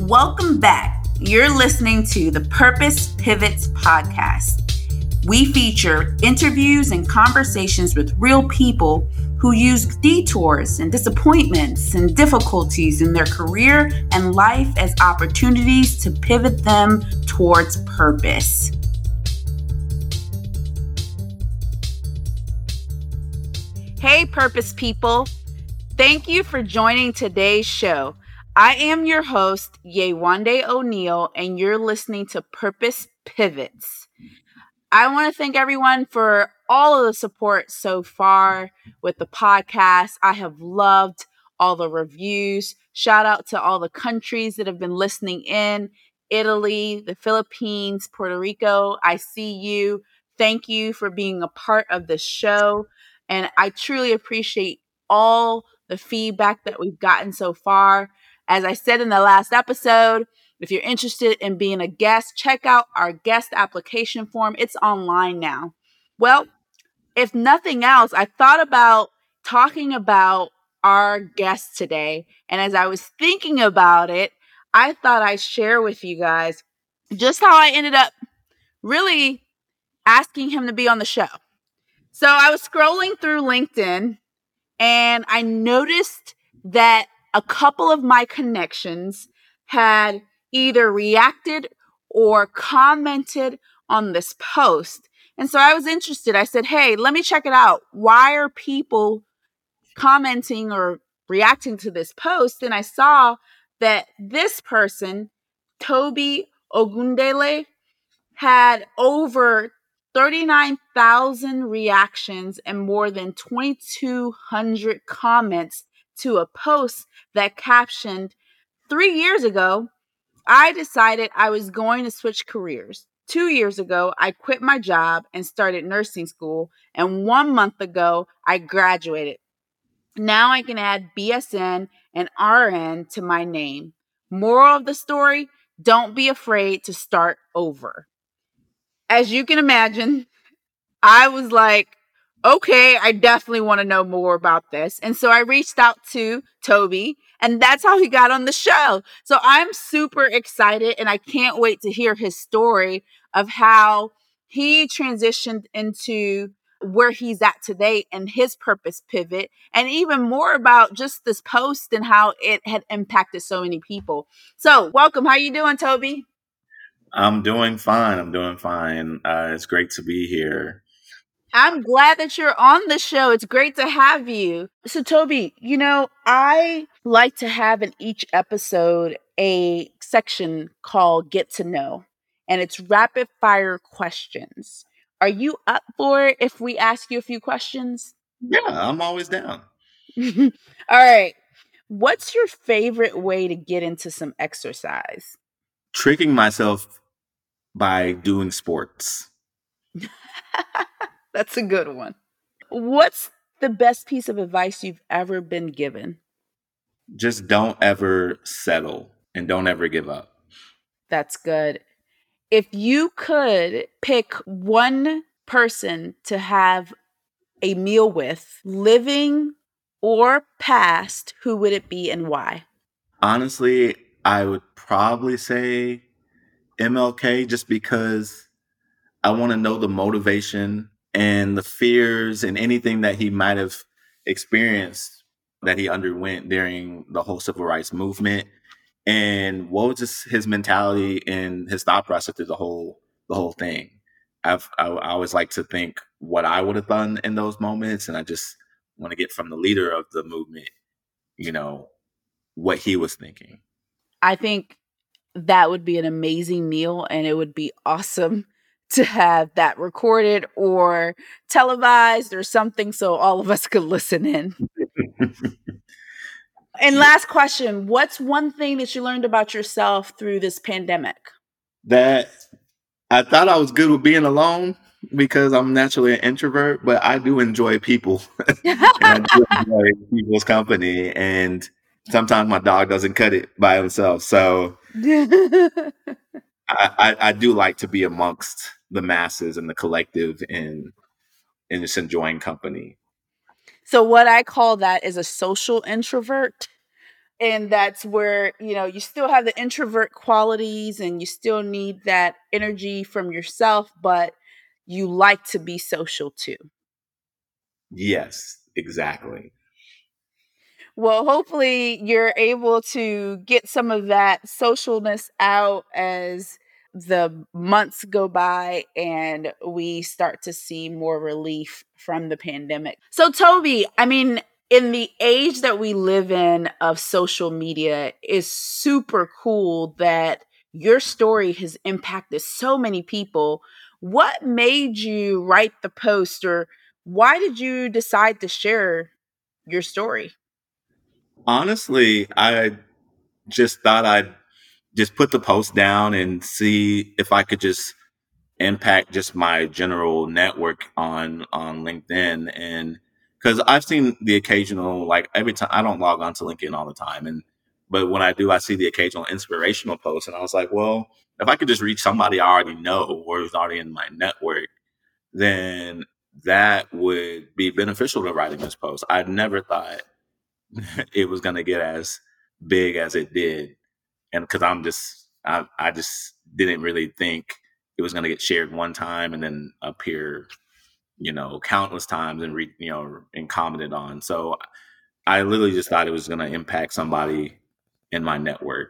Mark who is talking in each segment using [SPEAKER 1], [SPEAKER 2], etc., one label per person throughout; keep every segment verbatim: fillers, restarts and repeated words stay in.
[SPEAKER 1] Welcome back. You're listening to the Purpose Pivots podcast. We feature interviews and conversations with real people who use detours and disappointments and difficulties in their career and life as opportunities to pivot them towards purpose. Hey, Purpose people. Thank you for joining today's show. I am your host, Yewande O'Neill, and you're listening to Purpose Pivots. I want to thank everyone for all of the support so far with the podcast. I have loved all the reviews. Shout out to all the countries that have been listening in. Italy, the Philippines, Puerto Rico. I see you. Thank you for being a part of the show. And I truly appreciate all the feedback that we've gotten so far. As I said in the last episode, if you're interested in being a guest, check out our guest application form. It's online now. Well, if nothing else, I thought about talking about our guest today. And as I was thinking about it, I thought I'd share with you guys just how I ended up really asking him to be on the show. So I was scrolling through LinkedIn and I noticed that a couple of my connections had either reacted or commented on this post. And so I was interested. I said, hey, let me check it out. Why are people commenting or reacting to this post? And I saw that this person, Toby Ogundele, had over thirty-nine thousand reactions and more than twenty-two hundred comments to a post that captioned, three years ago, I decided I was going to switch careers. Two years ago, I quit my job and started nursing school. And one month ago, I graduated. Now I can add B S N and R N to my name. Moral of the story, don't be afraid to start over. As you can imagine, I was like, okay, I definitely want to know more about this. And so I reached out to Toby, and that's how he got on the show. So I'm super excited, and I can't wait to hear his story of how he transitioned into where he's at today and his purpose pivot, and even more about just this post and how it had impacted so many people. So welcome. How you doing, Toby?
[SPEAKER 2] I'm doing fine. I'm doing fine. Uh, it's great to be here.
[SPEAKER 1] I'm glad that you're on the show. It's great to have you. So, Toby, you know, I like to have in each episode a section called Get to Know, and it's rapid fire questions. Are you up for it if we ask you a few questions?
[SPEAKER 2] Yeah, I'm always down.
[SPEAKER 1] All right. What's your favorite way to get into some exercise?
[SPEAKER 2] Tricking myself by doing sports.
[SPEAKER 1] That's a good one. What's the best piece of advice you've ever been given?
[SPEAKER 2] Just don't ever settle and don't ever give up.
[SPEAKER 1] That's good. If you could pick one person to have a meal with, living or past, who would it be and why?
[SPEAKER 2] Honestly, I would probably say M L K, just because I want to know the motivation and the fears and anything that he might have experienced that he underwent during the whole civil rights movement, and what was just his mentality and his thought process through the whole the whole thing. I've I, I always like to think what I would have done in those moments, and I just want to get from the leader of the movement, you know, what he was thinking.
[SPEAKER 1] I think that would be an amazing meal, and it would be awesome to have that recorded or televised or something so all of us could listen in. And last question, what's one thing that you learned about yourself through this pandemic?
[SPEAKER 2] That I thought I was good with being alone because I'm naturally an introvert, but I do enjoy people. And I do enjoy people's company. And sometimes my dog doesn't cut it by himself. So I, I, I do like to be amongst the masses and the collective and, and just enjoying company.
[SPEAKER 1] So what I call that is a social introvert. And that's where, you know, you still have the introvert qualities and you still need that energy from yourself, but you like to be social too.
[SPEAKER 2] Yes, exactly.
[SPEAKER 1] Well, hopefully you're able to get some of that socialness out as the months go by and we start to see more relief from the pandemic. So, Toby, I mean, in the age that we live in of social media, is super cool that your story has impacted so many people. What made you write the post, or why did you decide to share your story?
[SPEAKER 2] Honestly, I just thought I'd just put the post down and see if I could just impact just my general network on on LinkedIn. And because I've seen the occasional, like every time, I don't log on to LinkedIn all the time, and but when I do, I see the occasional inspirational post, and I was like, well, if I could just reach somebody I already know or who's already in my network, then that would be beneficial to writing this post. I never thought it was going to get as big as it did, and because I'm just I, I just didn't really think it was going to get shared one time and then appear, you know, countless times and re, you know and commented on. So I literally just thought it was going to impact somebody in my network.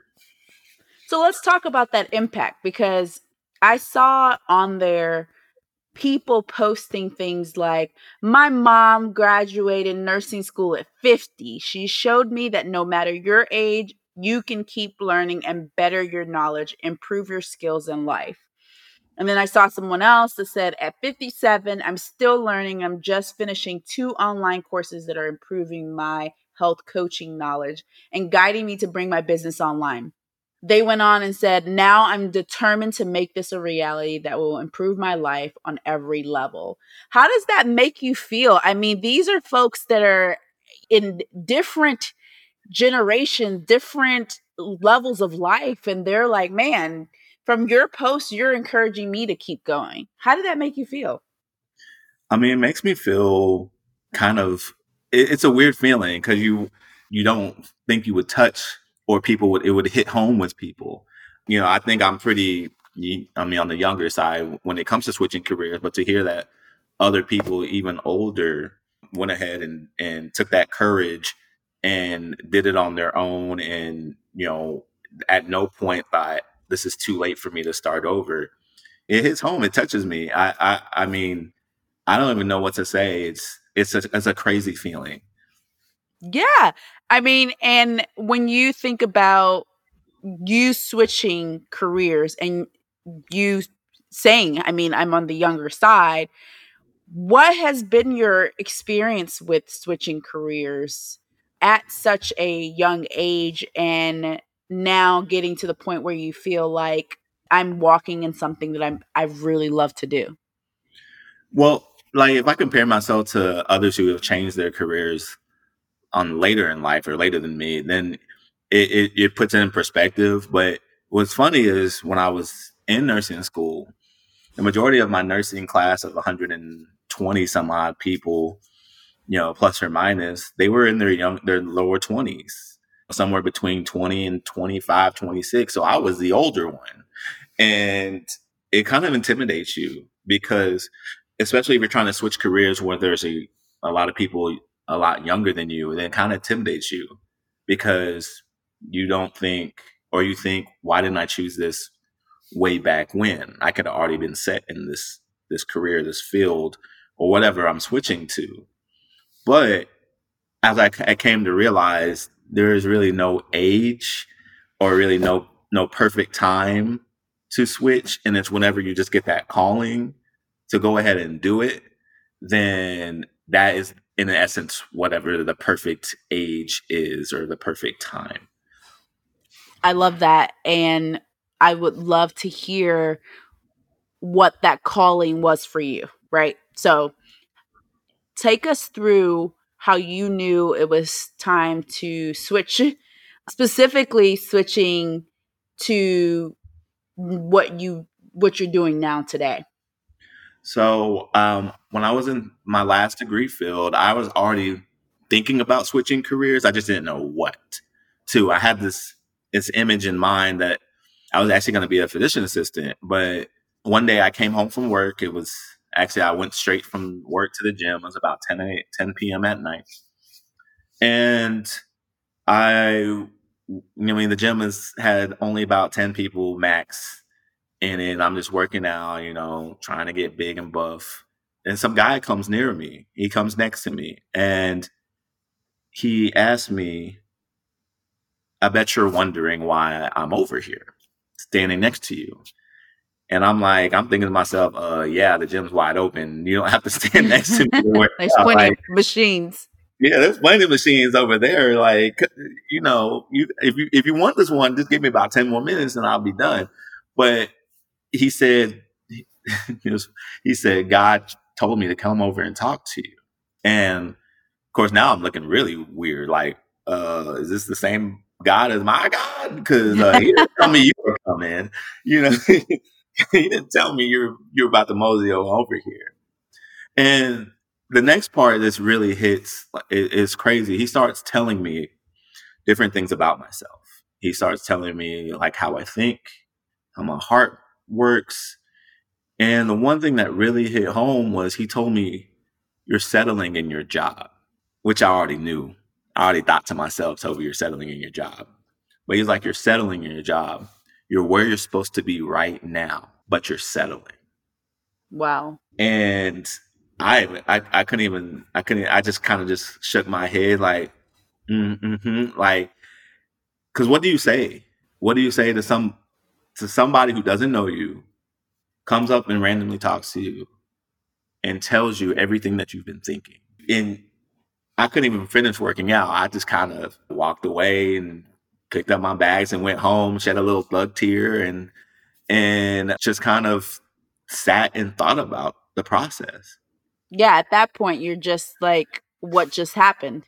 [SPEAKER 1] So let's talk about that impact, because I saw on there people posting things like, my mom graduated nursing school at fifty. She showed me that no matter your age, you can keep learning and better your knowledge, improve your skills in life. And then I saw someone else that said, at fifty-seven, I'm still learning. I'm just finishing two online courses that are improving my health coaching knowledge and guiding me to bring my business online. They went on and said, now I'm determined to make this a reality that will improve my life on every level. How does that make you feel? I mean, these are folks that are in different generations, different levels of life. And they're like, man, from your post, you're encouraging me to keep going. How did that make you feel?
[SPEAKER 2] I mean, it makes me feel kind of. It, it's a weird feeling because you you don't think you would touch, or people would it would hit home with people. You know, I think I'm pretty. I mean, on the younger side when it comes to switching careers, but to hear that other people, even older, went ahead and and took that courage and did it on their own, and you know, at no point thought this is too late for me to start over. It hits home. It touches me. I I, I mean I don't even know what to say. It's it's a it's a crazy feeling.
[SPEAKER 1] Yeah. I mean, and when you think about you switching careers and you saying, I mean, I'm on the younger side, what has been your experience with switching careers at such a young age and now getting to the point where you feel like I'm walking in something that I'm I really love to do?
[SPEAKER 2] Well, like if I compare myself to others who have changed their careers on later in life or later than me, then it, it, it puts it in perspective. But what's funny is when I was in nursing school, the majority of my nursing class of one hundred twenty some odd people, you know, plus or minus, they were in their young, their lower twenties, somewhere between twenty and twenty five, twenty six. So I was the older one. And it kind of intimidates you because, especially if you're trying to switch careers where there's a, a lot of people a lot younger than you, then it kind of intimidates you because you don't think, or you think, why didn't I choose this way back when? I could have already been set in this this career, this field, or whatever I'm switching to. But as I, I came to realize, there is really no age or really no no perfect time to switch, and it's whenever you just get that calling to go ahead and do it, then that is in essence whatever the perfect age is or the perfect time.
[SPEAKER 1] I love that, and I would love to hear what that calling was for you, right? So, take us through how you knew it was time to switch, specifically switching to what you what you're doing now today.
[SPEAKER 2] So um, when I was in my last degree field, I was already thinking about switching careers. I just didn't know what too. I had this this image in mind that I was actually going to be a physician assistant. But one day I came home from work. It was actually, I went straight from work to the gym. It was about ten p.m. at night. And I, I mean, the gym has had only about ten people max in it. I'm just working out, you know, trying to get big and buff. And some guy comes near me. He comes next to me and he asked me, I bet you're wondering why I'm over here standing next to you. And I'm like, I'm thinking to myself, uh, yeah, the gym's wide open. You don't have to stand next to me.
[SPEAKER 1] There's plenty like, of machines.
[SPEAKER 2] Yeah, there's plenty of machines over there. Like, you know, you if you if you want this one, just give me about ten more minutes and I'll be done. But he said, he, was, he said, God told me to come over and talk to you. And of course, now I'm looking really weird. Like, uh, is this the same God as my God? Because uh, he didn't tell me you were coming. You know, he didn't tell me you're you're about to mosey over here. And the next part that's really hits is crazy. He starts telling me different things about myself. He starts telling me like how I think, how my heart works. And the one thing that really hit home was he told me, you're settling in your job, which I already knew. I already thought to myself, Toby, you're settling in your job. But he's like, you're settling in your job. You're where you're supposed to be right now, but you're settling.
[SPEAKER 1] Wow.
[SPEAKER 2] And I, I, I couldn't even, I couldn't, I just kind of just shook my head like, mm-hmm, like, cause what do you say? What do you say to some, to somebody who doesn't know you, comes up and randomly talks to you and tells you everything that you've been thinking? And I couldn't even finish working out. I just kind of walked away and picked up my bags and went home, shed a little thug tear and, and just kind of sat and thought about the process.
[SPEAKER 1] Yeah, at that point, you're just like, what just happened?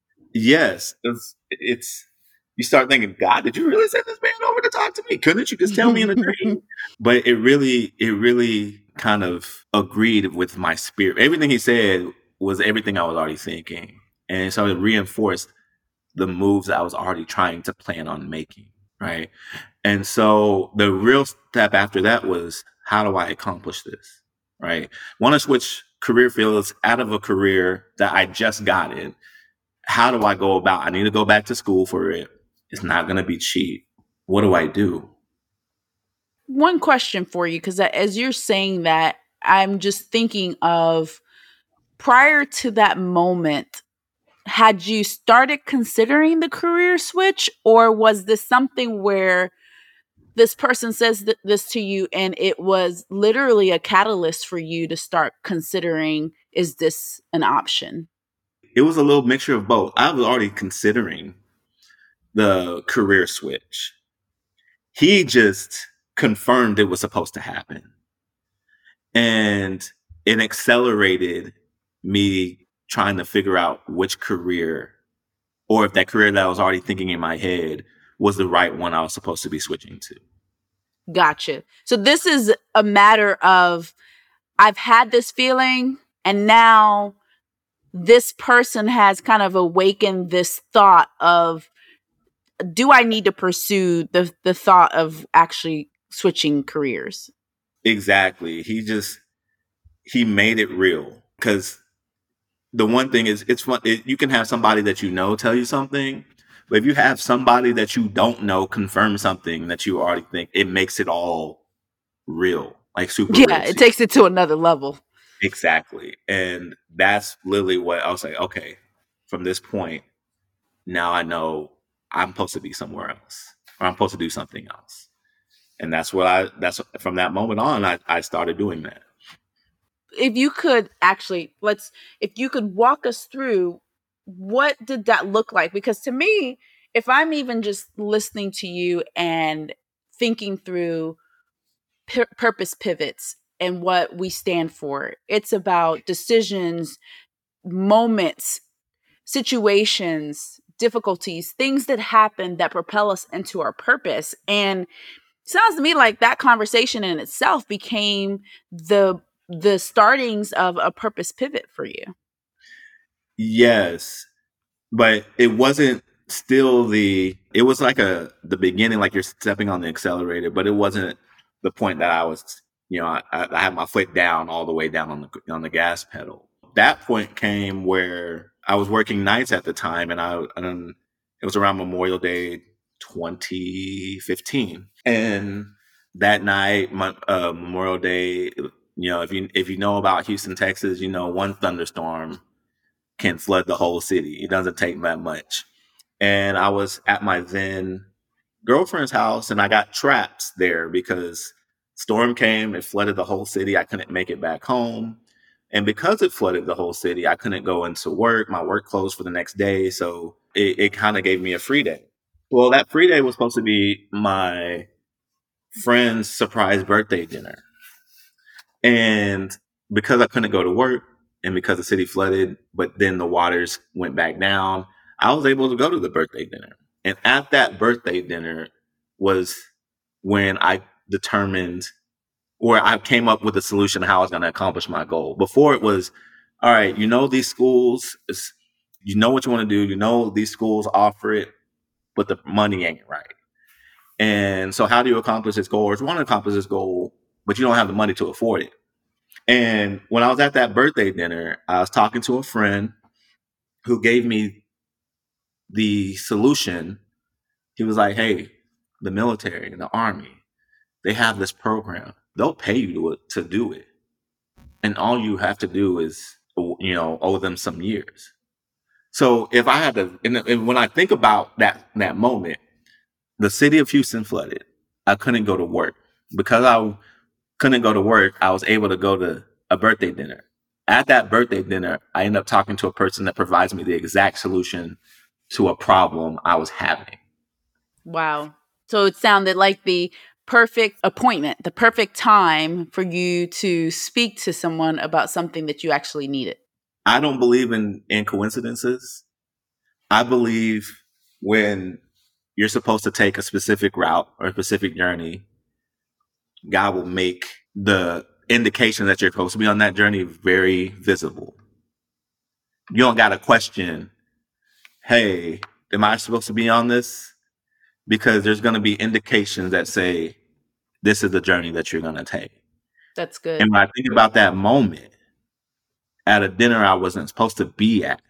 [SPEAKER 2] Yes. It's, it's you start thinking, God, did you really send this man over to talk to me? Couldn't you just tell me in a dream? But it really, it really kind of agreed with my spirit. Everything he said was everything I was already thinking. And so it reinforced the moves that I was already trying to plan on making, right? And so the real step after that was, how do I accomplish this, right? Want to switch career fields out of a career that I just got in. How do I go about? I need to go back to school for it. It's not going to be cheap. What do I do?
[SPEAKER 1] One question for you, because as you're saying that, I'm just thinking of prior to that moment, had you started considering the career switch, or was this something where this person says th- this to you and it was literally a catalyst for you to start considering, is this an option?
[SPEAKER 2] It was a little mixture of both. I was already considering the career switch. He just confirmed it was supposed to happen. And it accelerated me trying to figure out which career, or if that career that I was already thinking in my head was the right one I was supposed to be switching to.
[SPEAKER 1] Gotcha. So this is a matter of, I've had this feeling and now this person has kind of awakened this thought of, do I need to pursue the, the thought of actually switching careers?
[SPEAKER 2] Exactly. He just, he made it real. Because the one thing is, it's fun. It, you can have somebody that you know tell you something, but if you have somebody that you don't know confirm something that you already think, it makes it all real, like super
[SPEAKER 1] yeah,
[SPEAKER 2] real.
[SPEAKER 1] Yeah, it takes it to another level.
[SPEAKER 2] Exactly. And that's literally what I was like, okay, from this point, now I know I'm supposed to be somewhere else, or I'm supposed to do something else. And that's what I, that's from that moment on, I, I started doing that.
[SPEAKER 1] If you could actually, let's, if you could walk us through, what did that look like? Because to me, if I'm even just listening to you and thinking through p- purpose pivots and what we stand for, it's about decisions, moments, situations, difficulties, things that happen that propel us into our purpose. And it sounds to me like that conversation in itself became the the startings of a purpose pivot for you.
[SPEAKER 2] Yes, but it wasn't still the, it was like a, the beginning, like you're stepping on the accelerator, but it wasn't the point that I was, you know, I, I had my foot down all the way down on the, on the gas pedal. That point came where I was working nights at the time, and I, and it was around Memorial Day twenty fifteen. And that night, my, uh, Memorial Day, you know, if you, if you know about Houston, Texas, you know, one thunderstorm can flood the whole city. It doesn't take that much. And I was at my then girlfriend's house, and I got trapped there because storm came, it flooded the whole city. I couldn't make it back home. And because it flooded the whole city, I couldn't go into work. My work closed for the next day. So it, it kind of gave me a free day. Well, that free day was supposed to be my friend's surprise birthday dinner. And because I couldn't go to work, and because the city flooded, but then the waters went back down, I was able to go to the birthday dinner. And at that birthday dinner was when I determined, where I came up with a solution how I was going to accomplish my goal. Before it was, all right, you know, these schools, you know what you want to do. You know, these schools offer it, but the money ain't right. And so how do you accomplish this goal? Or if you want to accomplish this goal, but you don't have the money to afford it. And when I was at that birthday dinner, I was talking to a friend who gave me the solution. He was like, hey, the military and the army, they have this program. They'll pay you to, to do it. And all you have to do is, you know, owe them some years. So if I had to, and, and when I think about that, that moment, the city of Houston flooded. I couldn't go to work. Because I couldn't go to work, I was able to go to a birthday dinner. At that birthday dinner, I ended up talking to a person that provides me the exact solution to a problem I was having.
[SPEAKER 1] Wow. So it sounded like the perfect appointment, the perfect time for you to speak to someone about something that you actually needed.
[SPEAKER 2] I don't believe in, in coincidences. I believe when you're supposed to take a specific route or a specific journey, God will make the indication that you're supposed to be on that journey very visible. You don't got to question, hey, am I supposed to be on this? Because there's going to be indications that say, this is the journey that you're going to take.
[SPEAKER 1] That's good.
[SPEAKER 2] And when I think about that moment at a dinner I wasn't supposed to be at,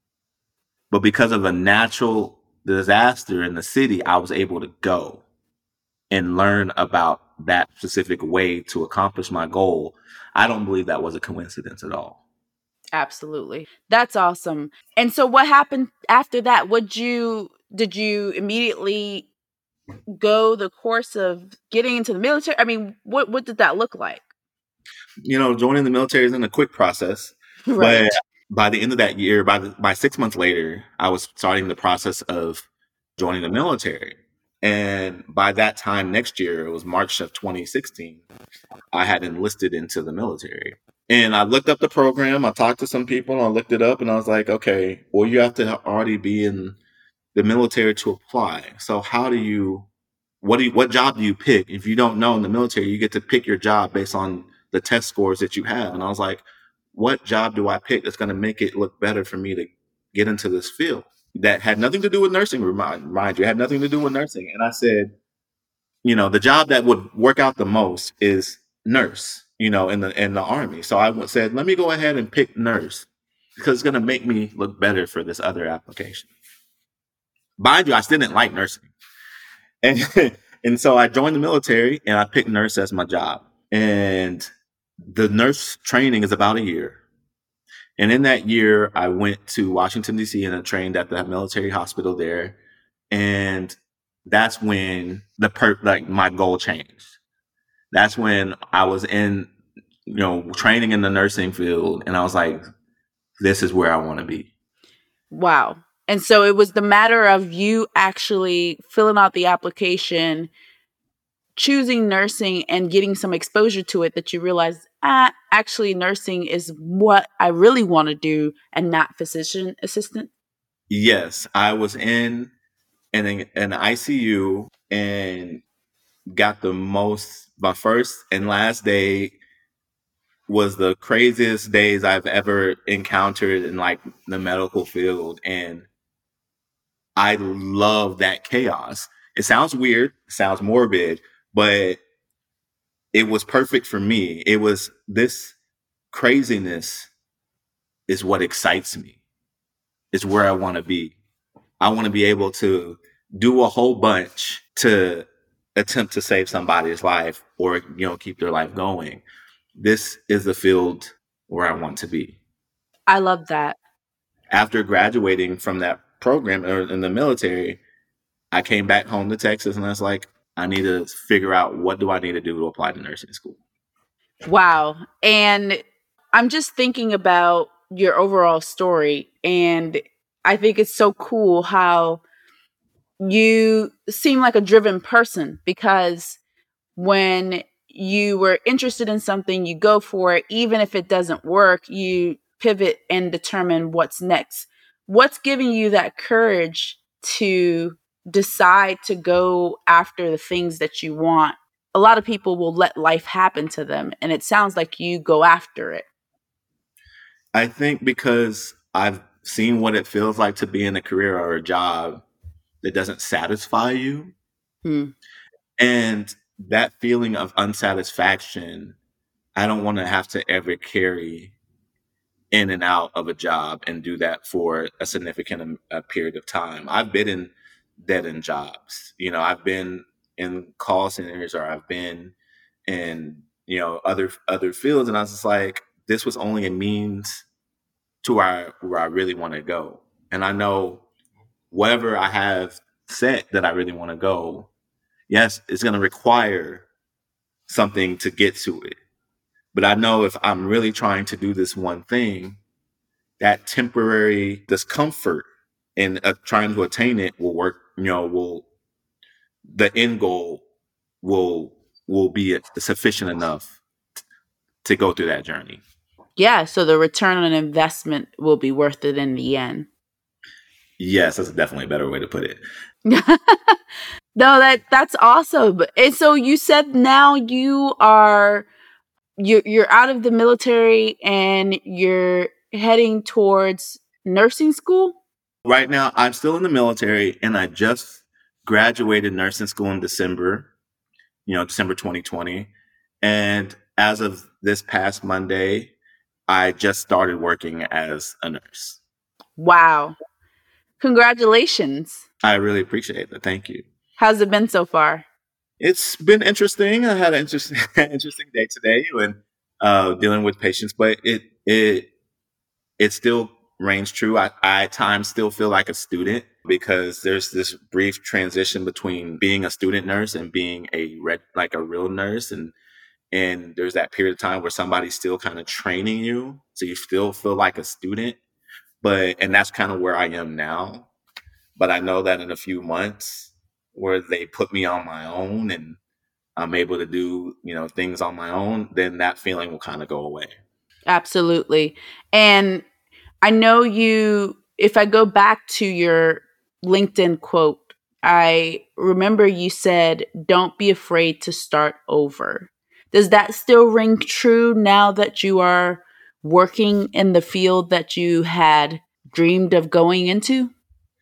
[SPEAKER 2] but because of a natural disaster in the city, I was able to go and learn about that specific way to accomplish my goal. I don't believe that was a coincidence at all.
[SPEAKER 1] Absolutely. That's awesome. And so what happened after that? Would you, did you immediately go the course of getting into the military? I mean, what, what did that look like?
[SPEAKER 2] You know, joining the military isn't a quick process. Right. But by the end of that year, by the, by six months later, I was starting the process of joining the military. And by that time next year, it was March of twenty sixteen, I had enlisted into the military. And I looked up the program. I talked to some people and I looked it up and I was like, okay, well, you have to already be in the military to apply. So how do you, what do you, what job do you pick? If you don't know in the military, you get to pick your job based on the test scores that you have. And I was like, what job do I pick that's going to make it look better for me to get into this field? That had nothing to do with nursing, remind, mind you, had nothing to do with nursing. And I said, you know, the job that would work out the most is nurse, you know, in the in the Army. So I said, let me go ahead and pick nurse because it's going to make me look better for this other application. Mind you, I still didn't like nursing. And, and so I joined the military and I picked nurse as my job. And the nurse training is about a year. And in that year, I went to Washington, D C and I trained at the military hospital there. And that's when the per like my goal changed. That's when I was in, you know, training in the nursing field. And I was like, this is where I want to be.
[SPEAKER 1] Wow. And so it was the matter of you actually filling out the application, choosing nursing and getting some exposure to it that you realized, ah, actually nursing is what I really want to do and not physician assistant?
[SPEAKER 2] Yes. I was in an, an I C U and got the most, my first and last day was the craziest days I've ever encountered in like the medical field. And I love that chaos. It sounds weird, it sounds morbid, but it was perfect for me. It was this craziness is what excites me. It's where I want to be. I want to be able to do a whole bunch to attempt to save somebody's life or, you know, keep their life going. This is the field where I want to be.
[SPEAKER 1] I love that.
[SPEAKER 2] After graduating from that program or in the military, I came back home to Texas and I was like, I need to figure out what do I need to do to apply to nursing school.
[SPEAKER 1] Wow. And I'm just thinking about your overall story, and I think it's so cool how you seem like a driven person, because when you were interested in something, you go for it. Even if it doesn't work, you pivot and determine what's next. What's giving you that courage to decide to go after the things that you want? A lot of people will let life happen to them, and it sounds like you go after it.
[SPEAKER 2] I think because I've seen what it feels like to be in a career or a job that doesn't satisfy you.
[SPEAKER 1] Hmm.
[SPEAKER 2] And that feeling of unsatisfaction, I don't want to have to ever carry in and out of a job and do that for a significant um, a period of time. I've been in dead end jobs. You know, I've been in call centers or I've been in, you know, other other fields. And I was just like, this was only a means to where I, where I really want to go. And I know wherever I have set that I really want to go, yes, it's going to require something to get to it. But I know if I'm really trying to do this one thing, that temporary discomfort in uh, trying to attain it will work, you know, will, the end goal will, will be sufficient enough t- to go through that journey.
[SPEAKER 1] Yeah, so the return on investment will be worth it in the end.
[SPEAKER 2] Yes, that's definitely a better way to put it.
[SPEAKER 1] No, that that's awesome. And so you said now you are you you're out of the military and you're heading towards nursing school?
[SPEAKER 2] Right now, I'm still in the military and I just graduated nursing school in December, you know, December twenty twenty. And as of this past Monday, I just started working as a nurse.
[SPEAKER 1] Wow. Congratulations.
[SPEAKER 2] I really appreciate it. Thank you.
[SPEAKER 1] How's it been so far?
[SPEAKER 2] It's been interesting. I had an interesting, interesting day today when uh, dealing with patients, but it it it still reigns true. I, I at times still feel like a student because there's this brief transition between being a student nurse and being a red, like a real nurse, and and there's that period of time where somebody's still kind of training you, so you still feel like a student. But and that's kind of where I am now. But I know that in a few months, where they put me on my own and I'm able to do, you know, things on my own, then that feeling will kind of go away.
[SPEAKER 1] Absolutely. And I know you, if I go back to your LinkedIn quote, I remember you said, don't be afraid to start over. Does that still ring true now that you are working in the field that you had dreamed of going into?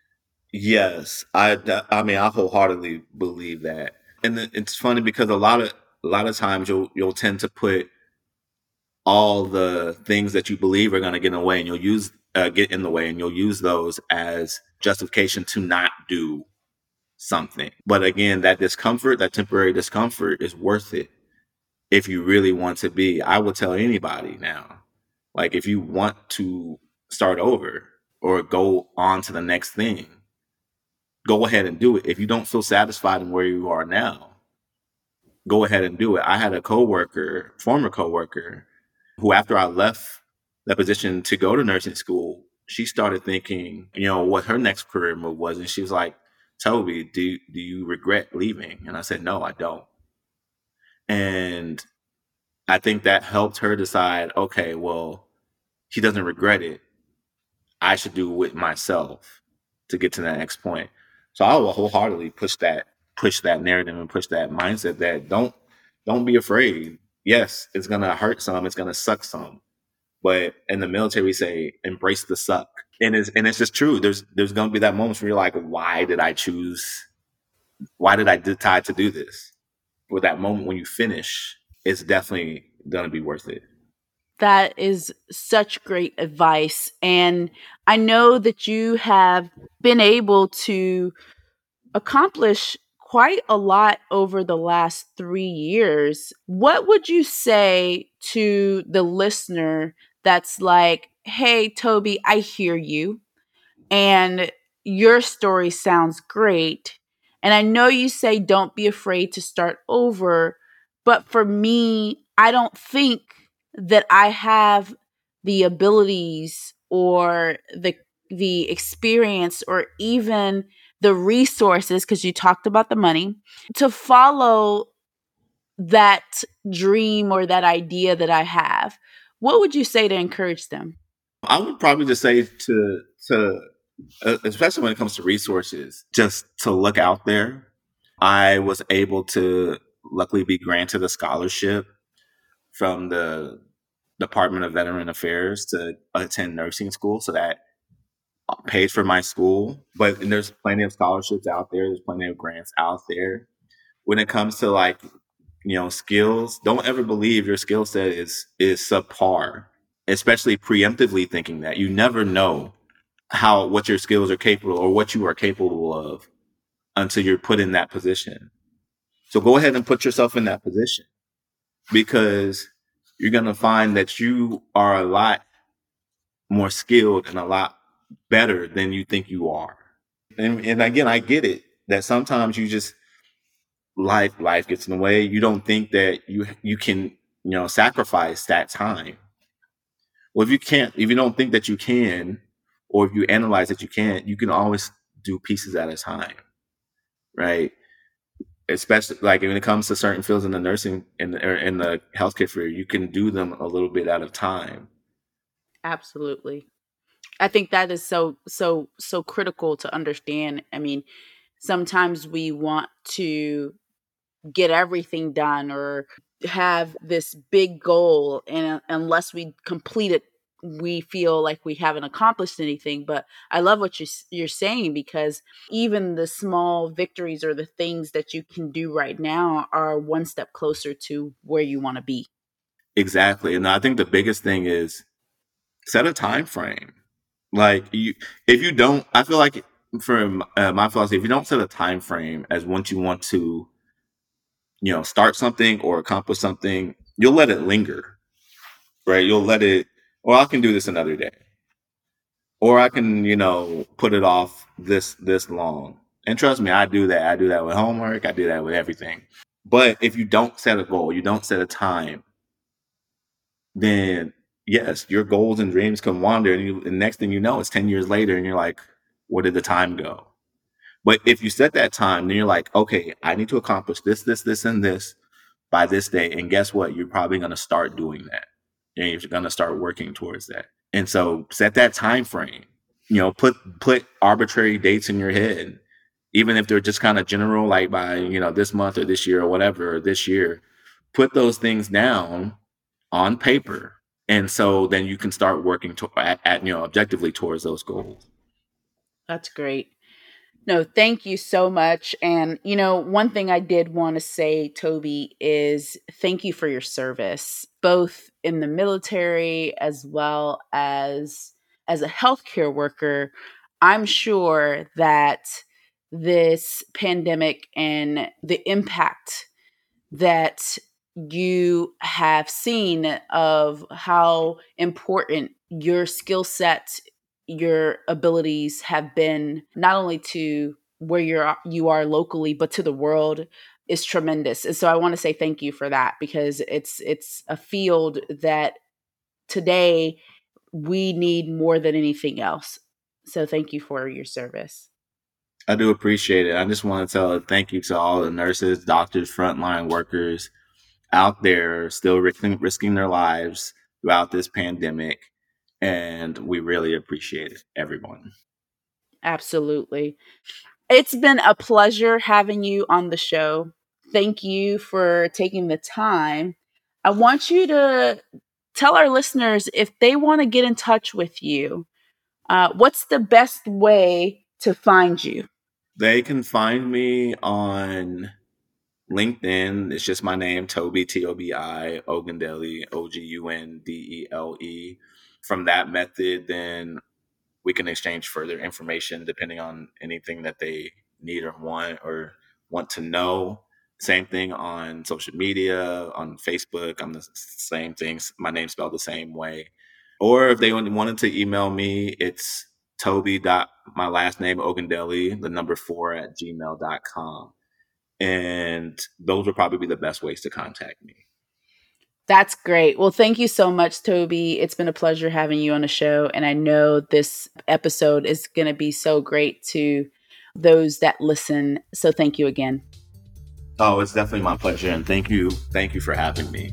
[SPEAKER 2] Yes, I, I mean, I wholeheartedly believe that. And it's funny because a lot of, a lot of times you'll, you'll tend to put all the things that you believe are going to get in the way and you'll use, uh, get in the way and you'll use those as justification to not do something. But again, that discomfort, that temporary discomfort is worth it if you really want to be. I would tell anybody now, like if you want to start over or go on to the next thing, go ahead and do it. If you don't feel satisfied in where you are now, go ahead and do it. I had a coworker, former coworker, who after I left that position to go to nursing school, she started thinking, you know, what her next career move was. And she was like, Toby, do, do you regret leaving? And I said, no, I don't. And I think that helped her decide, okay, well, she doesn't regret it. I should do it myself to get to the next point. So I will wholeheartedly push that, push that narrative and push that mindset that don't, don't be afraid. Yes, it's going to hurt some. It's going to suck some, But in the military, we say embrace the suck. And it's, and it's just true. There's, there's going to be that moment where you're like, why did I choose? Why did I decide to do this? But that moment when you finish, it's definitely going to be worth it.
[SPEAKER 1] That is such great advice. And I know that you have been able to accomplish quite a lot over the last three years. What would you say to the listener that's like, hey, Toby, I hear you, and your story sounds great. And I know you say don't be afraid to start over, but for me, I don't think that I have the abilities or the the experience or even the resources, because you talked about the money, to follow that dream or that idea that I have. What would you say to encourage them?
[SPEAKER 2] I would probably just say to to uh, especially when it comes to resources, just to look out there. I was able to luckily be granted a scholarship from the Department of Veteran Affairs to attend nursing school, so that pays for my school. But there's plenty of scholarships out there. There's plenty of grants out there. When it comes to like, you know, skills, don't ever believe your skill set is is subpar, especially preemptively thinking that. You never know how what your skills are capable or what you are capable of until you're put in that position. So go ahead and put yourself in that position, because you're going to find that you are a lot more skilled and a lot better than you think you are. And, and again, I get it that sometimes you just life life gets in the way. You don't think that you you can, you know, sacrifice that time. Well, if you can't, if you don't think that you can, or if you analyze that you can't, you can always do pieces at a time, right? Especially like when it comes to certain fields in the nursing and in, or in the healthcare field, you can do them a little bit at a time.
[SPEAKER 1] Absolutely. I think that is so so so critical to understand. I mean, sometimes we want to get everything done or have this big goal, and unless we complete it, we feel like we haven't accomplished anything. But I love what you, you're saying, because even the small victories or the things that you can do right now are one step closer to where you want to be.
[SPEAKER 2] Exactly. And I think the biggest thing is set a time frame. Like you, if you don't, I feel like for uh, my philosophy, if you don't set a time frame as once you want to, you know, start something or accomplish something, you'll let it linger, right? You'll let it, well, I can do this another day, or I can, you know, put it off this, this long. And trust me, I do that. I do that with homework. I do that with everything. But if you don't set a goal, you don't set a time, then yes, your goals and dreams can wander. And, you, and next thing you know, it's ten years later and you're like, where did the time go? But if you set that time, then you're like, okay, I need to accomplish this, this, this, and this by this day. And guess what? You're probably going to start doing that. And you're going to start working towards that. And so set that time frame, you know, put, put arbitrary dates in your head, even if they're just kind of general, like by, you know, this month or this year or whatever, or this year, put those things down on paper. And so then you can start working to, at, at, you know, objectively towards those goals.
[SPEAKER 1] That's great. No, thank you so much. And, you know, one thing I did want to say, Toby, is thank you for your service, both in the military as well as as a healthcare worker. I'm sure that this pandemic and the impact that you have seen of how important your skill set, your abilities have been, not only to where you're you are locally, but to the world, is tremendous. And so I want to say thank you for that, because it's it's a field that today we need more than anything else. So thank you for your service.
[SPEAKER 2] I do appreciate it. I just want to tell a thank you to all the nurses, doctors, frontline workers out there still risking, risking their lives throughout this pandemic. And we really appreciate it, everyone.
[SPEAKER 1] Absolutely. It's been a pleasure having you on the show. Thank you for taking the time. I want you to tell our listeners if they want to get in touch with you, uh, what's the best way to find you?
[SPEAKER 2] They can find me on LinkedIn. It's just my name, Toby, T O B I, Ogundele, O G U N D E L E. From that method, then we can exchange further information depending on anything that they need or want or want to know. Same thing on social media, on Facebook. I'm the same thing. My name's spelled the same way. Or if they wanted to email me, it's Toby dot my last name Ogundele, the number four at gmail dot com. And those would probably be the best ways to contact me.
[SPEAKER 1] That's great. Well, thank you so much, Toby. It's been a pleasure having you on the show. And I know this episode is going to be so great to those that listen. So thank you again.
[SPEAKER 2] Oh, it's definitely my pleasure. And thank you. Thank you for having me.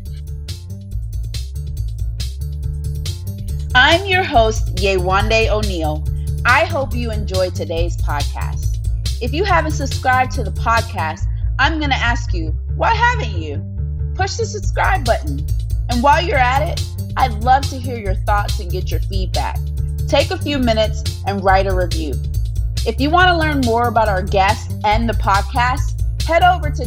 [SPEAKER 1] I'm your host, Yewande O'Neal. I hope you enjoyed today's podcast. If you haven't subscribed to the podcast, I'm going to ask you, why haven't you? Push the subscribe button. And while you're at it, I'd love to hear your thoughts and get your feedback. Take a few minutes and write a review. If you want to learn more about our guests and the podcast, head over to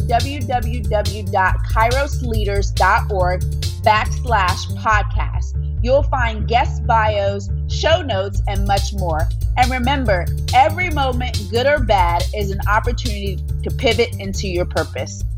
[SPEAKER 1] www.kairosleaders.org backslash podcast. You'll find guest bios, show notes, and much more. And remember, every moment, good or bad, is an opportunity to pivot into your purpose.